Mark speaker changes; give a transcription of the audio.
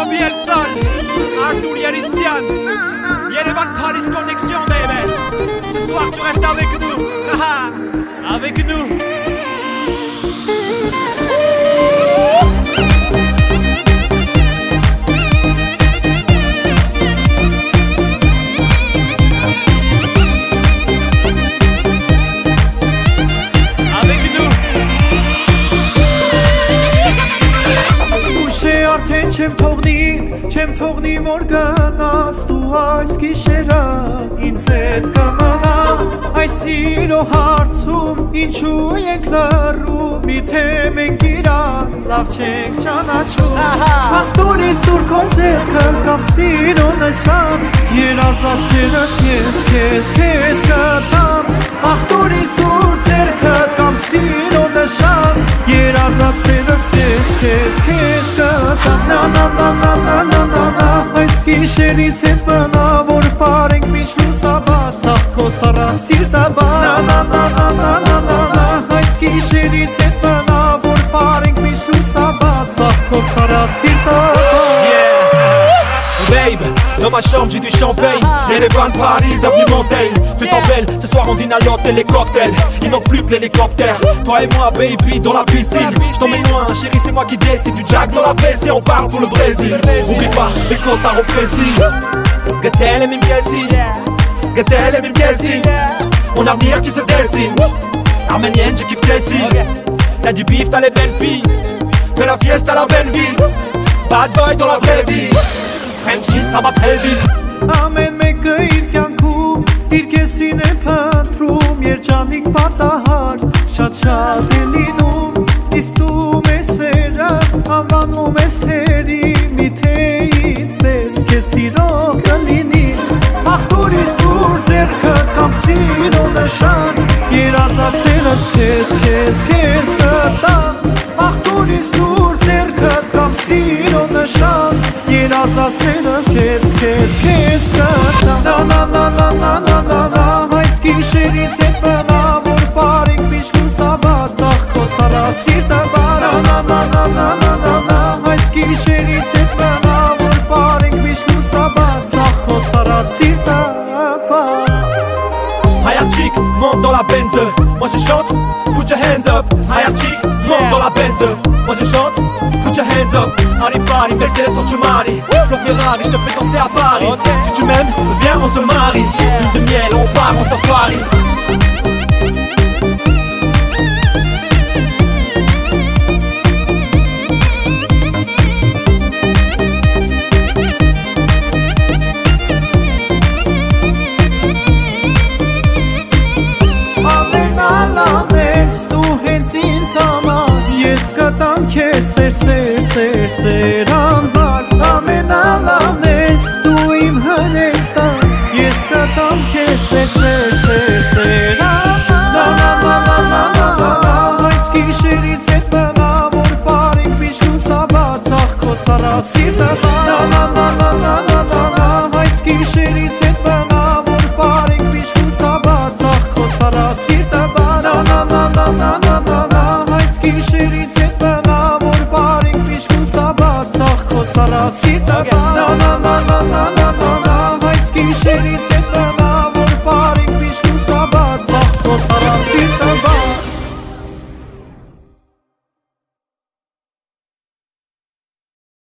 Speaker 1: Bobby Elson, Arthur Yeritsian, Yerevan Paris Connexion, baby. Ce soir tu restes avec nous, avec nous.
Speaker 2: Չեմ թողնի որ գնաս դու այս գիշերը ինձ հետ կմնաս այս սիրո հարցում ինչու ենք լռում միթե մենք իրար լավ չենք ճանաչում ախտորից դուր քո ձեռքը կամ սիրո նշան երազած սերս ես քեզ կտամ ախտորից դուր ձեռքը կամ սիրո նշան երազած սերս ես քեզ կտամ Այս գիշերից հետ մնա, որ պարենք միշտ լուսաբաց Ախ քո սառած սիրտաբաց Այս գիշերից հետ մնա, որ պարենք միշտ լուսաբաց Ախ քո սառած սիրտաբաց
Speaker 1: Babe, dans ma chambre j'ai du champagne Yerevan, Paris, avenue Montaigne Fais-toi belle, ce soir on dîne à l'hôtel les cocktails Il manque plus que l'hélicoptère Toi et moi baby dans la piscine J't'emmène loin, chérie c'est moi qui décide Du jack dans la fesse et on part pour le Brésil Oublie pas, les costards au précis Gatel et Mimbiasi Gatel et Mimbiasi Mon avenir qui se dessine Arménienne, je kiffe tes signes T'as du bif, t'as les belles filles Fais la fiesta, la belle vie Bad boy dans la vraie vie French kiss, ça va très vite
Speaker 2: Ամեն մեկը իր կյանքում իր կեսին է փնտրում Երջանիկ պատահար շատ է լինում Իսկ դու մեզ սերը անվանում ես թերի Միթե ինձ մեզ քեզ սիրող կլինի Ախտորից դուր ձեռքդ կամ սիրո նշան Երազած սերս քեզ կտամ Ախտորից դուր ձեռքդ կամ սիրո նշան Երազած սերս քեզ կտամ Այս գիշերից հետ մնա որ պարենք միշտ լուսաբաց Ախ քո սառած սիրտաբաց Այս գիշերից հետ մնա որ պարենք միշտ լուսաբաց Ախ քո սառած սիրտաբաց
Speaker 1: Hiya chick, monte dans la Benz Moi je chante, put your hands up Hiya chick, monte dans la Benz Moi je chante, put your hands up Arrive, baisse les ton chumari Flo Ferrari, je te fais danser à Paris Si tu m'aimes, viens on se marie Lune de miel, on part en safari
Speaker 2: Ես կտամ քեզ սեր անհար Ամենալավն ես դու իմ հրեշտան Ես կտամ քեզ սեր անհար Այս գիշերից հետ մնա որ պարենք միշտ լուսաբաց Ախ քո սառած սիրտաբաց Այս գիշերից հետ մնա որ պարենք միշտ լուսաբաց Ախ քո սառած սիրտաբաց Այս գիշերից հետ մնա որ պարենք միշտ լուսաբաց Ախ քո սառած սիրտաբաց Այս գիշերից հետ